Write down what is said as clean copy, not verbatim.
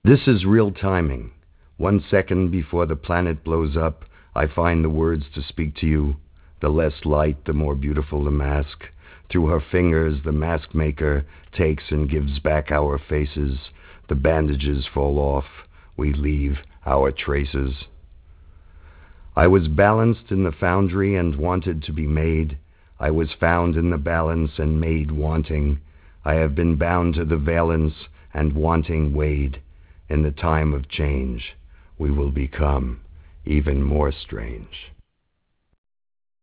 This is real timing. 1 second before the planet blows up, I find the words to speak to you. The less light, the more beautiful the mask. Through her fingers, the mask maker takes and gives back our faces. The bandages fall off. We leave our traces. I was balanced in the foundry and wanted to be made. I was found in the balance and made wanting. I have been bound to the valence and wanting weighed. In the time of change, we will become even more strange.